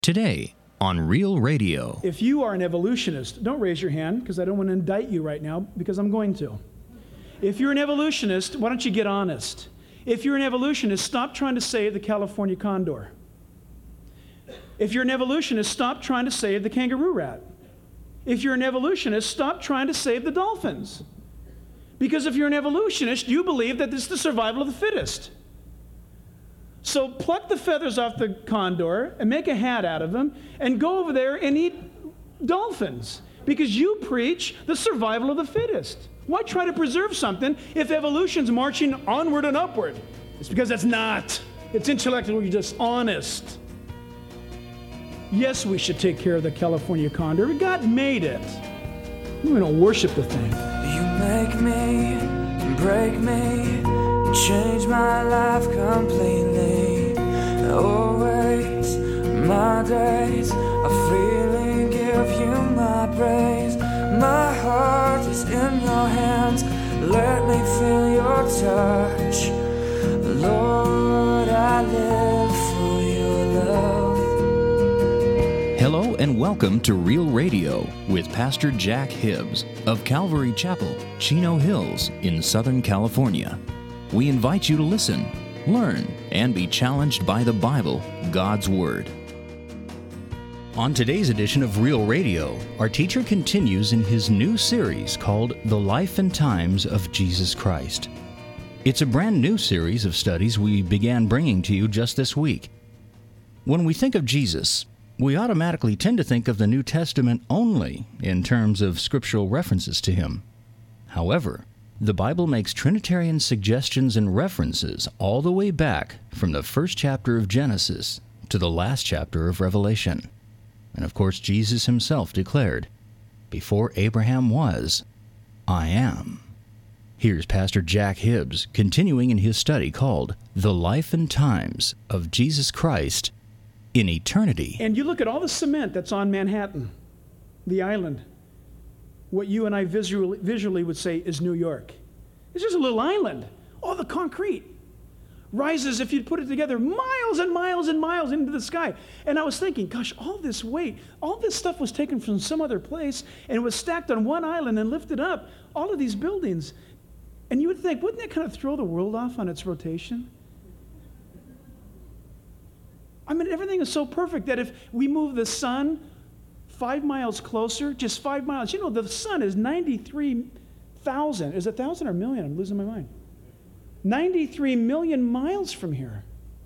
Today on Real Radio. If you are an evolutionist, don't raise your hand because I don't want to indict you right now because I'm going to. If you're an evolutionist, why don't you get honest? If you're an evolutionist, stop trying to save the California condor. If you're an evolutionist, stop trying to save the kangaroo rat. If you're an evolutionist, stop trying to save the dolphins. Because if you're an evolutionist, you believe that it's the survival of the fittest. So pluck the feathers off the condor and make a hat out of them and go over there and eat dolphins because you preach the survival of the fittest. Why try to preserve something if evolution's marching onward and upward? It's because that's not. It's intellectually dishonest. Yes, we should take care of the California condor. God made it. We don't worship the thing. You make me, break me, change my life completely. Always, my days are freely give you my praise. My heart is in your hands. Let me feel your touch. Lord, I live for your love. Hello and welcome to Real Radio with Pastor Jack Hibbs of Calvary Chapel, Chino Hills in Southern California. We invite you to listen, learn, and be challenged by the Bible, God's Word. On today's edition of Real Radio, our teacher continues in his new series called The Life and Times of Jesus Christ. It's a brand new series of studies we began bringing to you just this week. When we think of Jesus, we automatically tend to think of the New Testament only in terms of scriptural references to him. However, the Bible makes Trinitarian suggestions and references all the way back from the first chapter of Genesis to the last chapter of Revelation. And of course, Jesus himself declared, "Before Abraham was, I am." Here's Pastor Jack Hibbs continuing in his study called The Life and Times of Jesus Christ in Eternity. And you look at all the cement that's on Manhattan, the island. What you and I visually would say is New York. It's just a little island. All the concrete rises, if you put it together, miles and miles and miles into the sky. And I was thinking, gosh, all this weight, all this stuff was taken from some other place and it was stacked on one island and lifted up. All of these buildings. And you would think, wouldn't that kind of throw the world off on its rotation? I mean, everything is so perfect that if we move the sun 5 miles closer, just 5 miles. You know, the sun is 93,000. Is it 1,000 or million? I'm losing my mind. 93 million miles from here.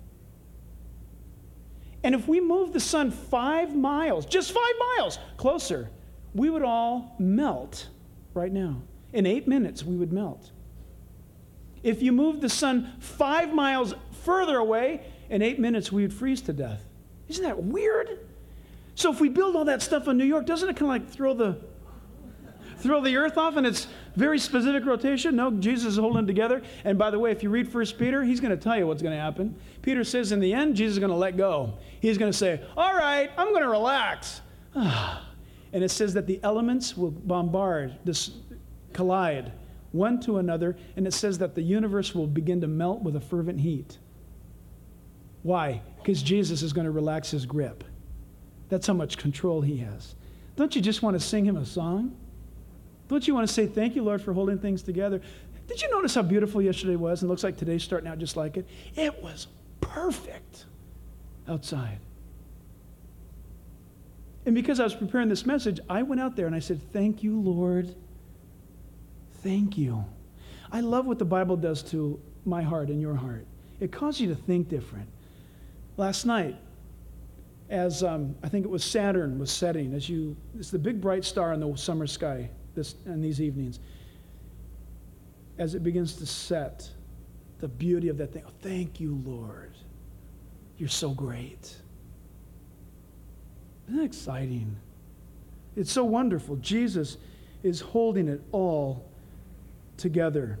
And if we move the sun 5 miles, just 5 miles closer, we would all melt right now. In 8 minutes, we would melt. If you move the sun 5 miles further away, in 8 minutes, we would freeze to death. Isn't that weird? So if we build all that stuff in New York, doesn't it kind of like throw the earth off in its very specific rotation? No, Jesus is holding it together. And by the way, if you read 1 Peter, he's going to tell you what's going to happen. Peter says in the end, Jesus is going to let go. He's going to say, all right, I'm going to relax. And it says that the elements will collide one to another. And it says that the universe will begin to melt with a fervent heat. Why? Because Jesus is going to relax his grip. That's how much control he has. Don't you just want to sing him a song? Don't you want to say, thank you, Lord, for holding things together? Did you notice how beautiful yesterday was? And it looks like today's starting out just like it. It was perfect outside. And because I was preparing this message, I went out there and I said, thank you, Lord. Thank you. I love what the Bible does to my heart and your heart. It causes you to think different. Last night, as I think it was Saturn was setting, it's the big bright star in the summer sky in these evenings. As it begins to set, the beauty of that thing. Oh, thank you, Lord. You're so great. Isn't that exciting? It's so wonderful. Jesus is holding it all together.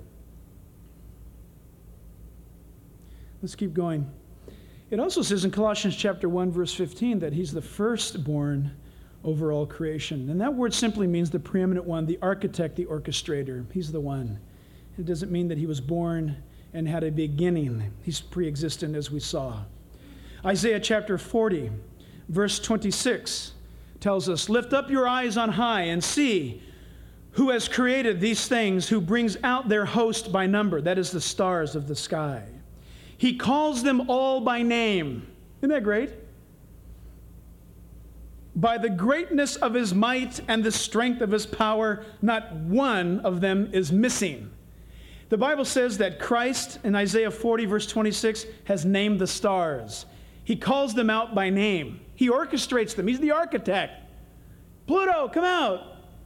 Let's keep going. It also says in Colossians chapter 1, verse 15, that he's the firstborn over all creation. And that word simply means the preeminent one, the architect, the orchestrator. He's the one. It doesn't mean that he was born and had a beginning. He's pre-existent, as we saw. Isaiah chapter 40, Verse 26 tells us, lift up your eyes on high and see who has created these things, who brings out their host by number. That is the stars of the sky. He calls them all by name. Isn't that great? By the greatness of his might and the strength of his power, not one of them is missing. The Bible says that Christ, in Isaiah 40, verse 26, has named the stars. He calls them out by name. He orchestrates them. He's the architect. Pluto, come out.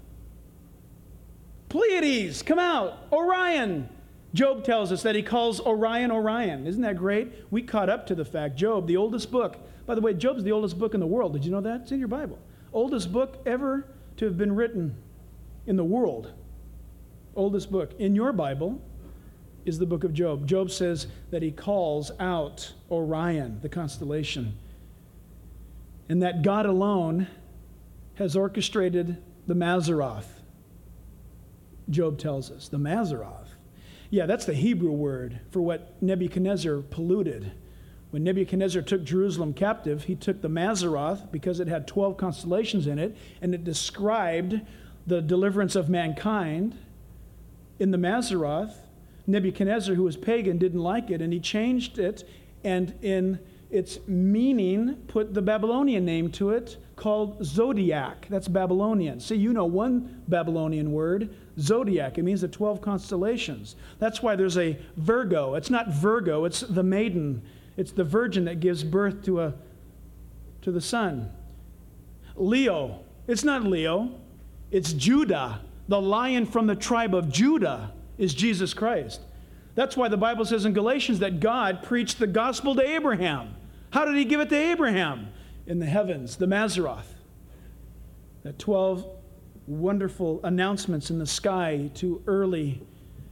Pleiades, come out. Orion. Job tells us that he calls Orion, Orion. Isn't that great? We caught up to the fact. Job, the oldest book. By the way, Job's the oldest book in the world. Did you know that? It's in your Bible. Oldest book ever to have been written in the world. Oldest book in your Bible is the book of Job. Job says that he calls out Orion, the constellation, and that God alone has orchestrated the Mazzaroth. Job tells us, the Mazzaroth. Yeah, that's the Hebrew word for what Nebuchadnezzar polluted. When Nebuchadnezzar took Jerusalem captive, he took the Mazzaroth because it had 12 constellations in it, and it described the deliverance of mankind. In the Mazzaroth, Nebuchadnezzar, who was pagan, didn't like it, and he changed it, and in its meaning, put the Babylonian name to it, called zodiac. That's Babylonian. See, you know one Babylonian word, zodiac. It means the 12 constellations. That's why there's a Virgo. It's not Virgo, it's the maiden. It's the virgin that gives birth to the son. Leo. It's not Leo. It's Judah. The lion from the tribe of Judah is Jesus Christ. That's why the Bible says in Galatians that God preached the gospel to Abraham. How did he give it to Abraham? In the heavens, the Mazzaroth. That 12 wonderful announcements in the sky to early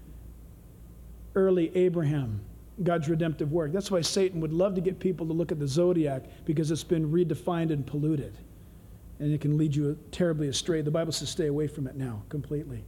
Abraham. God's redemptive work. That's why Satan would love to get people to look at the zodiac, because it's been redefined and polluted. And it can lead you terribly astray. The Bible says stay away from it now, completely.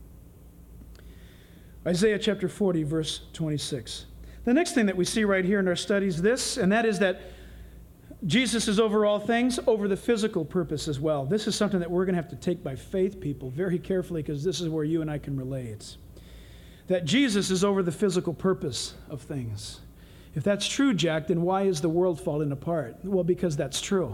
Isaiah chapter 40, verse 26. The next thing that we see right here in our studies this, and that is that Jesus is over all things, over the physical purpose as well. This is something that we're going to have to take by faith, people, very carefully, because this is where you and I can relate. That Jesus is over the physical purpose of things. If that's true, Jack, then why is the world falling apart? Well, because that's true.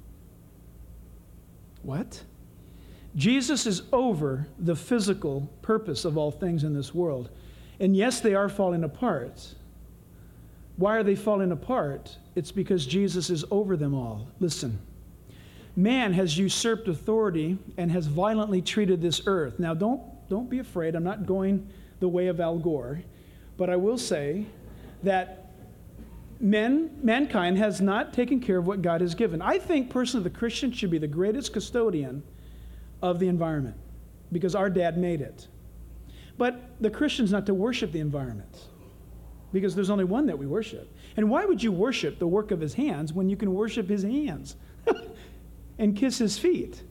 What? Jesus is over the physical purpose of all things in this world. And yes, they are falling apart. Why are they falling apart? It's because Jesus is over them all. Listen. Man has usurped authority and has violently treated this earth. Now, don't be afraid. I'm not going the way of Al Gore. But I will say that mankind has not taken care of what God has given. I think personally the Christian should be the greatest custodian of the environment, because our dad made it. But the Christian's not to worship the environment, because there's only one that we worship. And why would you worship the work of his hands when you can worship his hands and kiss his feet?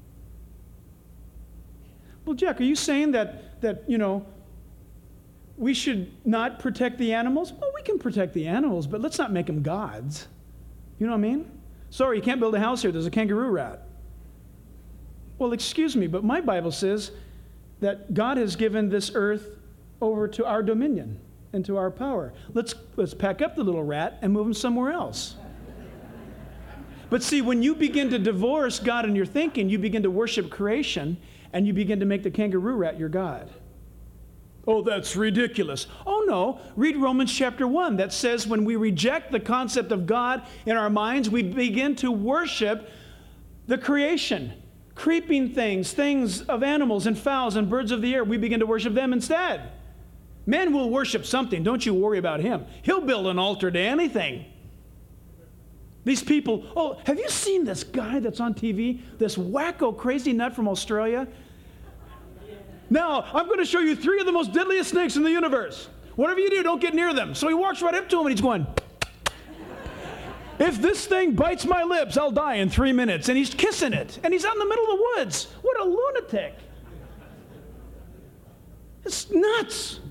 Well, Jack, are you saying that we should not protect the animals? Well, we can protect the animals, but let's not make them gods. You know what I mean? Sorry, you can't build a house here. There's a kangaroo rat. Well, excuse me, but my Bible says that God has given this earth over to our dominion and to our power. Let's pack up the little rat and move him somewhere else. But see, when you begin to divorce God in your thinking, you begin to worship creation, and you begin to make the kangaroo rat your God. Oh, that's ridiculous. Oh, no. Read Romans chapter 1. That says when we reject the concept of God in our minds, we begin to worship the creation. Creeping things of animals and fowls and birds of the air, we begin to worship them instead. Man will worship something. Don't you worry about him. He'll build an altar to anything. These people, oh, have you seen this guy that's on TV? This wacko crazy nut from Australia? Now, I'm going to show you 3 of the most deadliest snakes in the universe. Whatever you do, don't get near them. So he walks right up to him and he's going, if this thing bites my lips, I'll die in 3 minutes. And he's kissing it. And he's out in the middle of the woods. What a lunatic. It's nuts.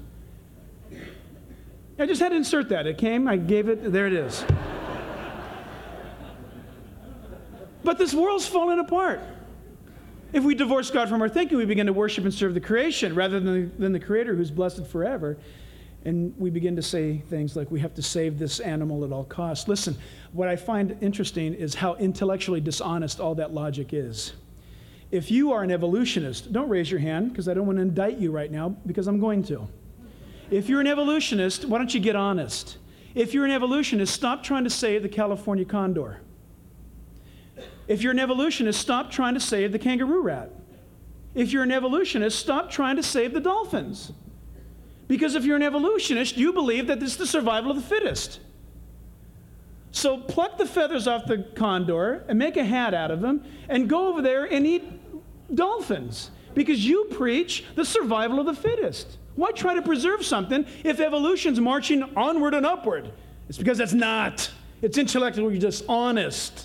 I just had to insert that. It came, I gave it, there it is. But this world's falling apart. If we divorce God from our thinking, we begin to worship and serve the creation rather than the Creator who's blessed forever. And we begin to say things like, we have to save this animal at all costs. Listen, what I find interesting is how intellectually dishonest all that logic is. If you are an evolutionist, don't raise your hand because I don't want to indict you right now because I'm going to. If you're an evolutionist, why don't you get honest? If you're an evolutionist, stop trying to save the California condor. If you're an evolutionist, stop trying to save the kangaroo rat. If you're an evolutionist, stop trying to save the dolphins. Because if you're an evolutionist, you believe that this is the survival of the fittest. So pluck the feathers off the condor and make a hat out of them and go over there and eat dolphins. Because you preach the survival of the fittest. Why try to preserve something if evolution's marching onward and upward? It's because it's not. It's intellectually dishonest.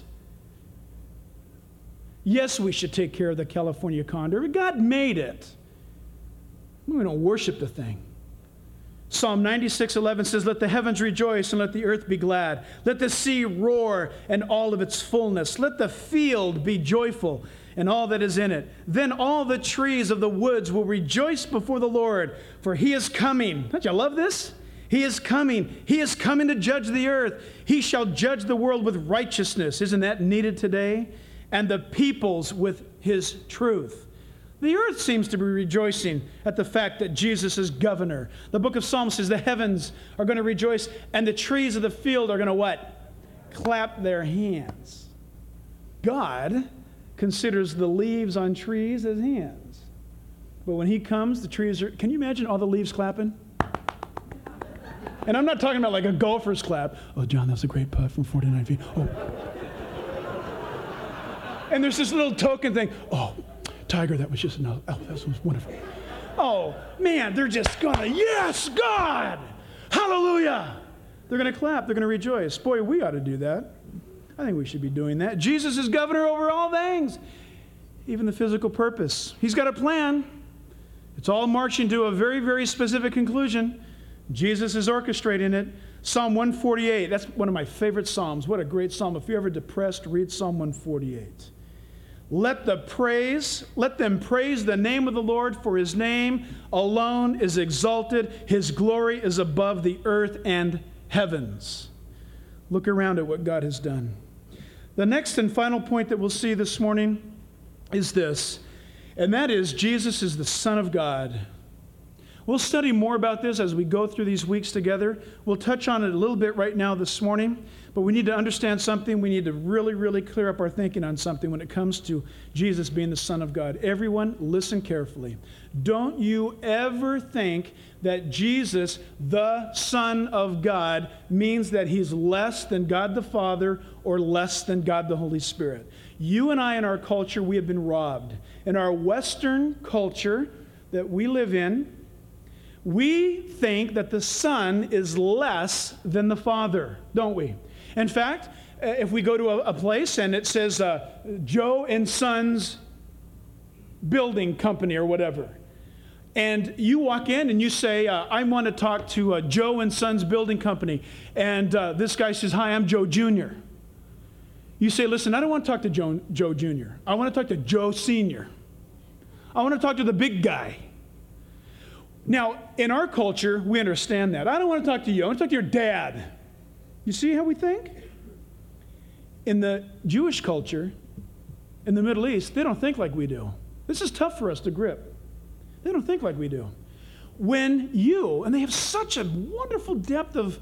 Yes, we should take care of the California condor. God made it. We don't worship the thing. Psalm 96:11 says, "Let the heavens rejoice and let the earth be glad. Let the sea roar and all of its fullness. Let the field be joyful and all that is in it. Then all the trees of the woods will rejoice before the Lord, for he is coming." Don't you love this? He is coming. He is coming to judge the earth. He shall judge the world with righteousness. Isn't that needed today? And the peoples with his truth. The earth seems to be rejoicing at the fact that Jesus is governor. The book of Psalms says the heavens are going to rejoice and the trees of the field are going to what? Clap their hands. God considers the leaves on trees as hands. But when he comes, the trees are... Can you imagine all the leaves clapping? And I'm not talking about like a golfer's clap. "Oh, John, that's a great putt from 49 feet. Oh. And there's this little token thing. "Oh, Tiger, that was just enough. Oh, that was wonderful." Oh, man, they're just gonna, "Yes, God! Hallelujah!" They're gonna clap. They're gonna rejoice. Boy, we ought to do that. I think we should be doing that. Jesus is governor over all things, even the physical purpose. He's got a plan. It's all marching to a very, very specific conclusion. Jesus is orchestrating it. Psalm 148, that's one of my favorite Psalms. What a great Psalm. If you're ever depressed, read Psalm 148. Let them praise the name of the Lord, for his name alone is exalted. His glory is above the earth and heavens. Look around at what God has done. The next and final point that we'll see this morning is this, and that is Jesus is the Son of God. We'll study more about this as we go through these weeks together. We'll touch on it a little bit right now this morning, but we need to understand something. We need to really, really clear up our thinking on something when it comes to Jesus being the Son of God. Everyone, listen carefully. Don't you ever think that Jesus, the Son of God, means that he's less than God the Father or less than God the Holy Spirit. You and I in our culture, we have been robbed. In our Western culture that we live in, we think that the Son is less than the Father, don't we? In fact, if we go to a place and it says Joe and Sons Building Company or whatever, and you walk in and you say, "I want to talk to Joe and Sons Building Company," and this guy says, "Hi, I'm Joe Jr." You say, "Listen, I don't want to talk to Joe Jr. I want to talk to Joe Sr. I want to talk to the big guy." Now, in our culture, we understand that. I don't want to talk to you. I want to talk to your dad. You see how we think? In the Jewish culture, in the Middle East, they don't think like we do. This is tough for us to grip. They don't think like we do. When you, and they have such a wonderful depth of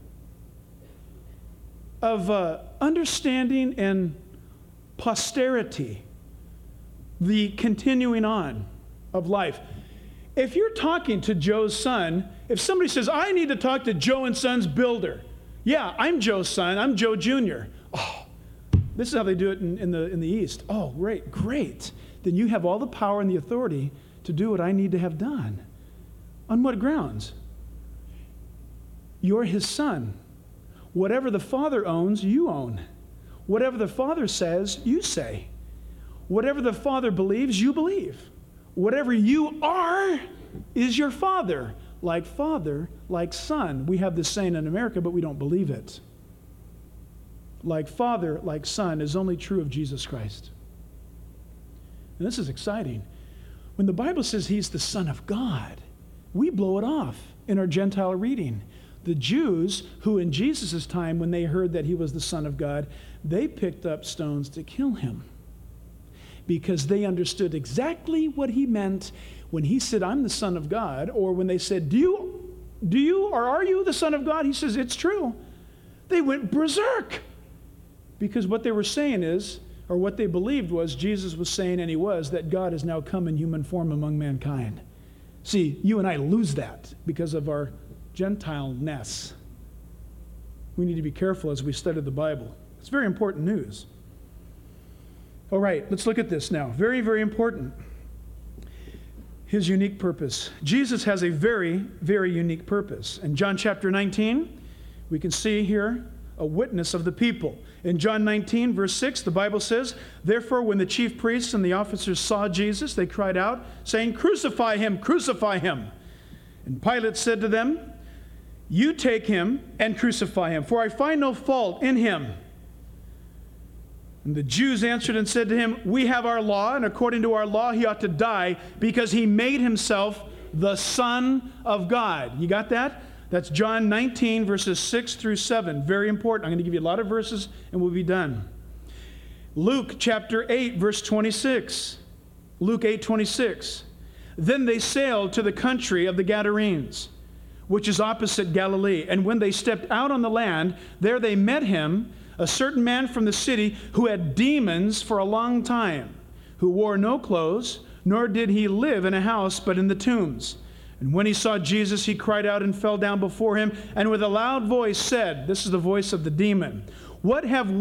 understanding and posterity, the continuing on of life. If you're talking to Joe's son, if somebody says, "I need to talk to Joe and Sons Builder," yeah, I'm Joe's son, I'm Joe Jr. Oh, this is how they do it in the East. Oh, great. Then you have all the power and the authority to do what I need to have done. On what grounds? You're his son. Whatever the Father owns, you own. Whatever the Father says, you say. Whatever the Father believes, you believe. Whatever you are is your father, like son. We have this saying in America, but we don't believe it. like Father, like Son, is only true of Jesus Christ. And this is exciting. When the Bible says he's the Son of God, we blow it off in our Gentile reading. The Jews, who in Jesus' time, when they heard that he was the Son of God, they picked up stones to kill him, because they understood exactly what he meant when he said, I'm the Son of God, or when they said, do you, or are you the Son of God? He says, it's true. They went berserk, because what they were saying is, or what they believed was, Jesus was saying, and he was, that God has now come in human form among mankind. See, you and I lose that because of our Gentile-ness. We need to be careful as we study the Bible. It's very important news. All right, let's look at this now. Very, very important. His unique purpose. Jesus has a very, very unique purpose. In John chapter 19, we can see here a witness of the people. In John 19, verse 6, the Bible says, therefore, when the chief priests and the officers saw Jesus, they cried out, saying, crucify him, crucify him. And Pilate said to them, you take him and crucify him, for I find no fault in him. And the Jews answered and said to him, we have our law, and according to our law he ought to die, because he made himself the Son of God. You got that? That's John 19, verses 6 through 7. Very important. I'm going to give you a lot of verses, and we'll be done. Luke chapter 8, verse 26. Luke 8:26. Then they sailed to the country of the Gadarenes, which is opposite Galilee. And when they stepped out on the land, there they met him, a certain man from the city who had demons for a long time, who wore no clothes, nor did he live in a house, but in the tombs. And when he saw Jesus, he cried out and fell down before him, and with a loud voice said, this is the voice of the demon, what have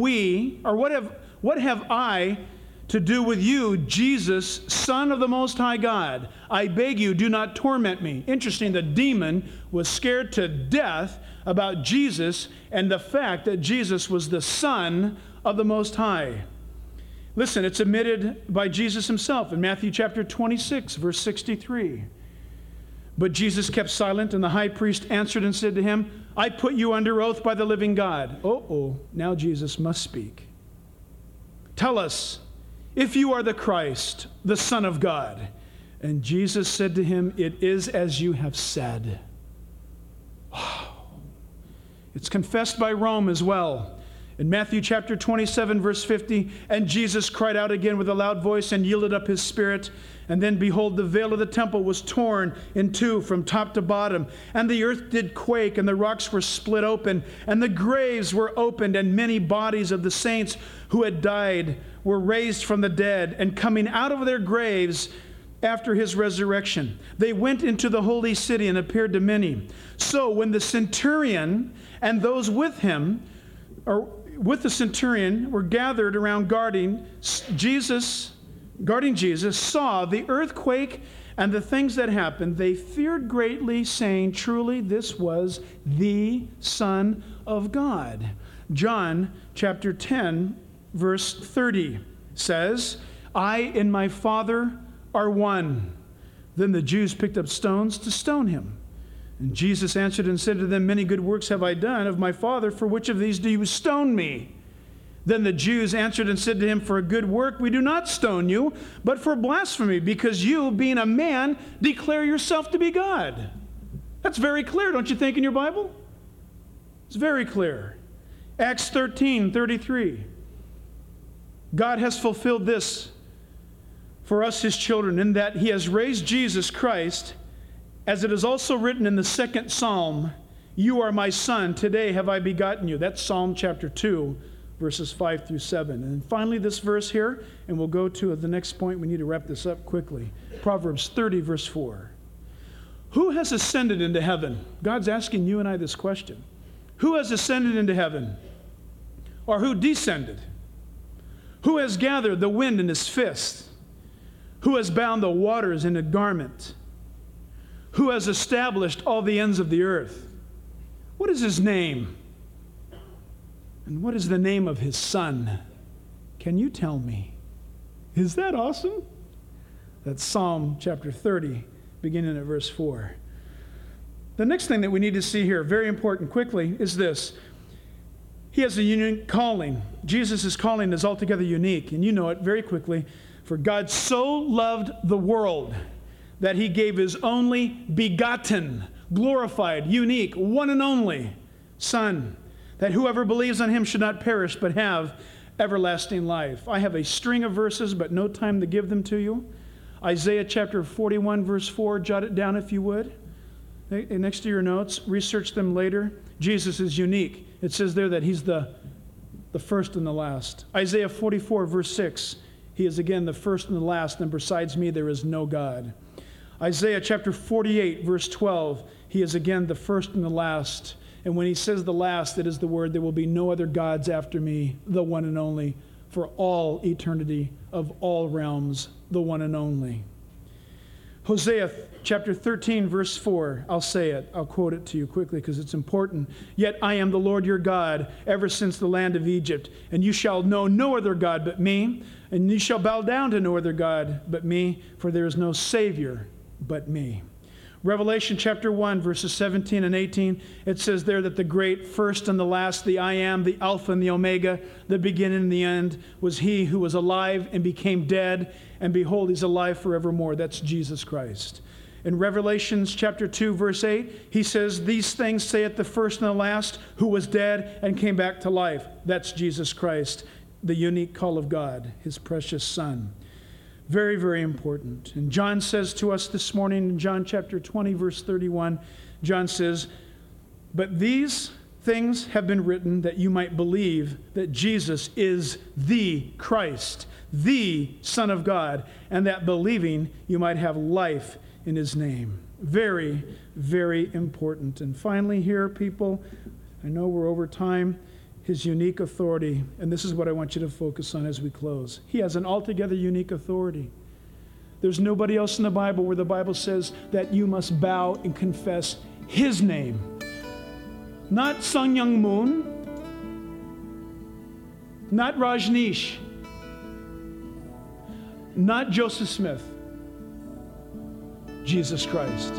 I to do with you, Jesus, Son of the Most High God? I beg you, do not torment me. Interesting, the demon was scared to death about Jesus and the fact that Jesus was the Son of the Most High. Listen, it's admitted by Jesus himself in Matthew chapter 26, verse 63. But Jesus kept silent, and the high priest answered and said to him, I put you under oath by the living God. Now Jesus must speak. Tell us, if you are the Christ, the Son of God. And Jesus said to him, it is as you have said. Wow. It's confessed by Rome as well. In Matthew chapter 27, verse 50, and Jesus cried out again with a loud voice and yielded up his spirit. And then, behold, the veil of the temple was torn in two from top to bottom. And the earth did quake, and the rocks were split open, and the graves were opened, and many bodies of the saints who had died were raised from the dead. And coming out of their graves after his resurrection, they went into the holy city and appeared to many. So when the centurion and those with him, or with the centurion, were gathered around guarding Jesus, saw the earthquake and the things that happened, they feared greatly, saying, truly this was the Son of God. John chapter 10, verse 30 says, I and my Father are one. Then the Jews picked up stones to stone him. And Jesus answered and said to them, many good works have I done of my Father, for which of these do you stone me? Then the Jews answered and said to him, for a good work we do not stone you, but for blasphemy, because you, being a man, declare yourself to be God. That's very clear, don't you think, in your Bible? It's very clear. Acts 13:33. God has fulfilled this for us, his children, in that he has raised Jesus Christ, as it is also written in the second Psalm, you are my son, today have I begotten you. That's Psalm chapter 2, verses 5 through 7. And finally, this verse here, and we'll go to the next point. We need to wrap this up quickly. Proverbs 30, verse 4. Who has ascended into heaven? God's asking you and I this question. Who has ascended into heaven? Or who descended? Who has gathered the wind in his fist? Who has bound the waters in a garment? Who has established all the ends of the earth? What is his name? And what is the name of his son? Can you tell me? Is that awesome? That's Psalm chapter 30, beginning at verse 4. The next thing that we need to see here, very important quickly, is this. He has a unique calling. Jesus' calling is altogether unique, and you know it very quickly. For God so loved the world that he gave his only begotten, glorified, unique, one and only Son, that whoever believes on him should not perish but have everlasting life. I have a string of verses, but no time to give them to you. Isaiah chapter 41, verse 4, jot it down if you would. Next to your notes, research them later. Jesus is unique. It says there that he's the first and the last. Isaiah 44, verse 6, he is again the first and the last, and besides me there is no God. Isaiah chapter 48, verse 12, he is again the first and the last. And when he says the last, it is the word, there will be no other gods after me, the one and only, for all eternity of all realms, the one and only. Hosea chapter 13, verse 4, I'll say it. I'll quote it to you quickly because it's important. Yet I am the Lord your God, ever since the land of Egypt, and you shall know no other God but me, and you shall bow down to no other God but me, for there is no Savior but me. Revelation chapter 1, verses 17 and 18, it says there that the great first and the last, the I am, the Alpha and the Omega, the beginning and the end, was he who was alive and became dead, and behold, he's alive forevermore. That's Jesus Christ. In Revelation chapter 2, verse 8, he says, these things saith the first and the last, who was dead and came back to life. That's Jesus Christ, the unique call of God, his precious Son. Very, very important. And John says to us this morning in John chapter 20, verse 31, John says, but these things have been written that you might believe that Jesus is the Christ, the Son of God, and that believing you might have life in his name. Very, very important. And finally here, people, I know we're over time, his unique authority, and this is what I want you to focus on as we close. He has an altogether unique authority. There's nobody else in the Bible where the Bible says that you must bow and confess his name. Not Sun Myung Moon, not Rajneesh, not Joseph Smith, Jesus Christ.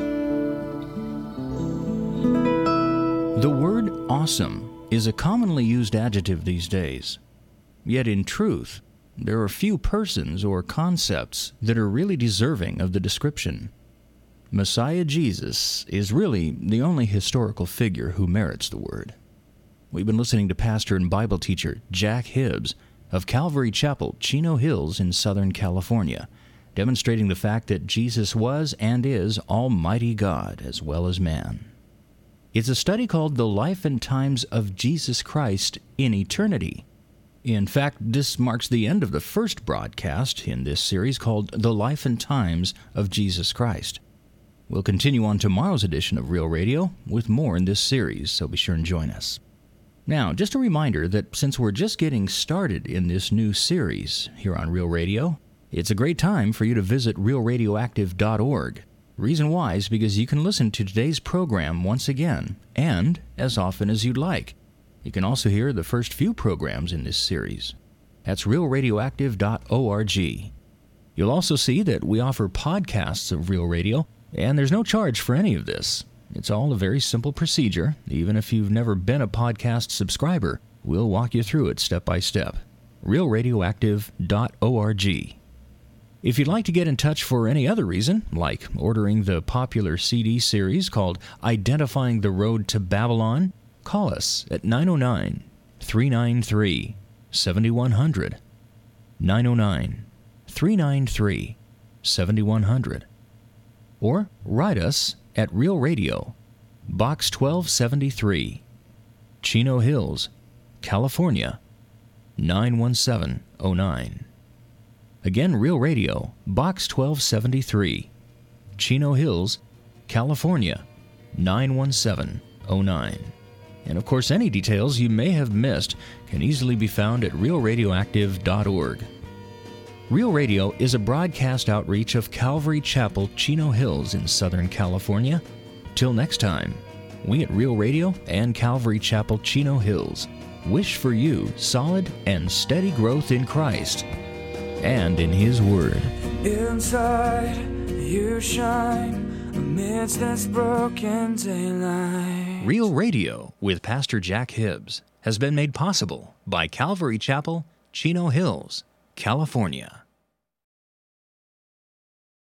The word awesome is a commonly used adjective these days. Yet in truth, there are few persons or concepts that are really deserving of the description. Messiah Jesus is really the only historical figure who merits the word. We've been listening to pastor and Bible teacher Jack Hibbs of Calvary Chapel, Chino Hills in Southern California, demonstrating the fact that Jesus was and is Almighty God as well as man. It's a study called The Life and Times of Jesus Christ in Eternity. In fact, this marks the end of the first broadcast in this series called The Life and Times of Jesus Christ. We'll continue on tomorrow's edition of Real Radio with more in this series, so be sure and join us. Now, just a reminder that since we're just getting started in this new series here on Real Radio, it's a great time for you to visit realradioactive.org. Reason why is because you can listen to today's program once again, and as often as you'd like. You can also hear the first few programs in this series. That's realradioactive.org. You'll also see that we offer podcasts of Real Radio, and there's no charge for any of this. It's all a very simple procedure. Even if you've never been a podcast subscriber, we'll walk you through it step by step. realradioactive.org. If you'd like to get in touch for any other reason, like ordering the popular CD series called Identifying the Road to Babylon, call us at 909-393-7100. 909-393-7100. Or write us at Real Radio, Box 1273, Chino Hills, California, 91709. Again, Real Radio, Box 1273, Chino Hills, California, 91709. And of course, any details you may have missed can easily be found at realradioactive.org. Real Radio is a broadcast outreach of Calvary Chapel, Chino Hills in Southern California. Till next time, we at Real Radio and Calvary Chapel, Chino Hills wish for you solid and steady growth in Christ and in His Word. Inside you shine amidst this broken daylight. Real Radio with Pastor Jack Hibbs. has been made possible by Calvary Chapel, Chino Hills, California.